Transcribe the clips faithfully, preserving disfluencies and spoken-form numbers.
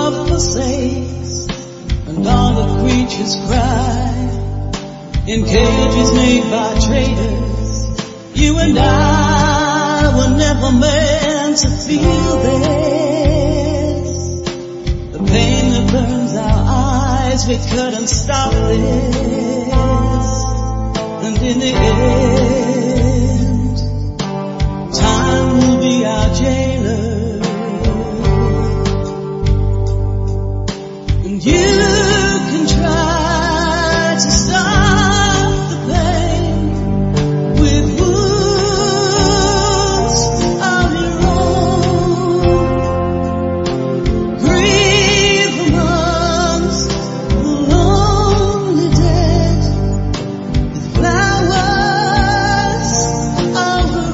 love forsakes, and all the creatures cry in cages made by traitors. You and I were never meant to feel this. The pain that burns our eyes, we couldn't stop this. And in the end, time will be our jailer. And you can try to stop the pain with wounds of your own. Grieve amongst the lonely dead with flowers of her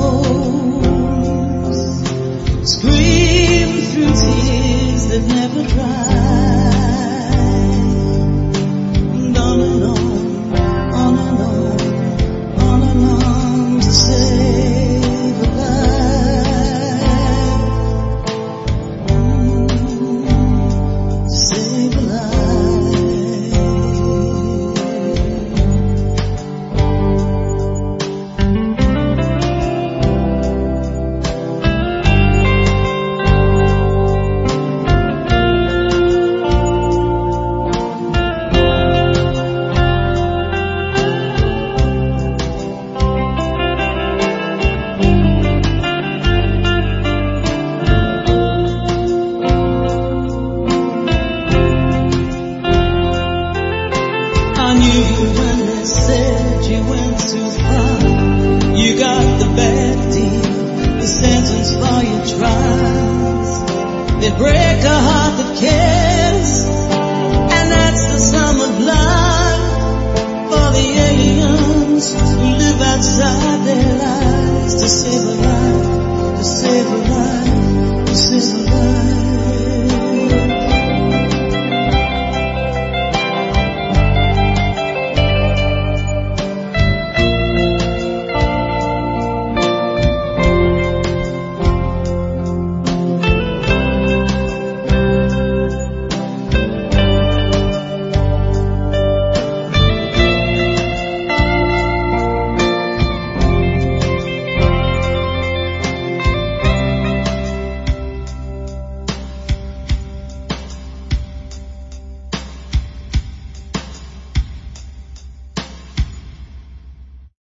rose. Scream through tears that never dry. They break a heart that cares.